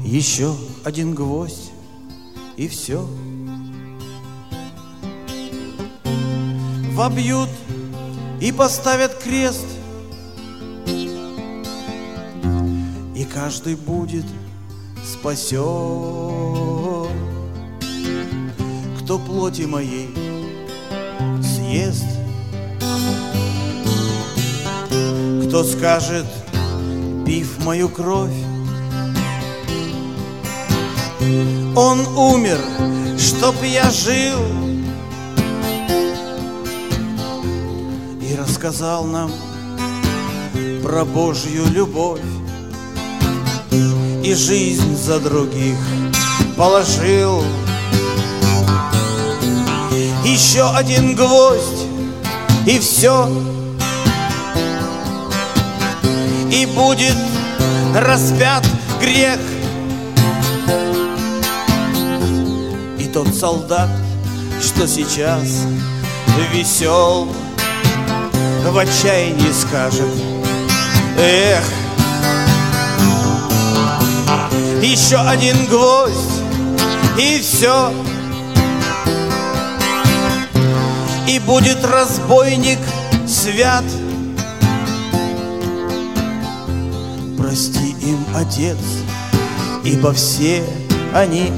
Еще один гвоздь, и все. Вобьют и поставят крест, и каждый будет спасен, кто плоти моей съест, кто скажет, пив мою кровь, он умер, чтоб я жил, и рассказал нам про Божью любовь, и жизнь за других положил. Еще один гвоздь, и все, и будет распят грех. И тот солдат, что сейчас весел, в отчаянии скажет: эх, еще один гвоздь, и все. И будет разбойник свят. Прости им, Отец, ибо все они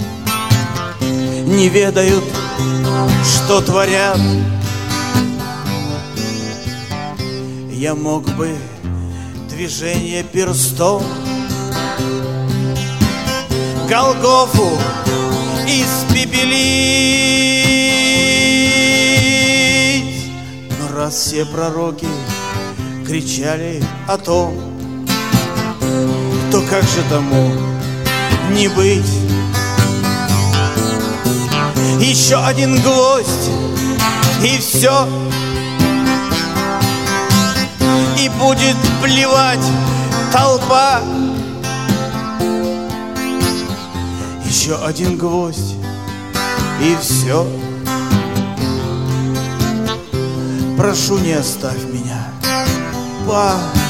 не ведают, что творят. Я мог бы движение перстов Голгофу испепелить, но раз все пророки кричали о том, то как же тому не быть? Еще один гвоздь, и все, и будет плевать толпа. Еще один гвоздь, и все. Прошу, не оставь меня, Па.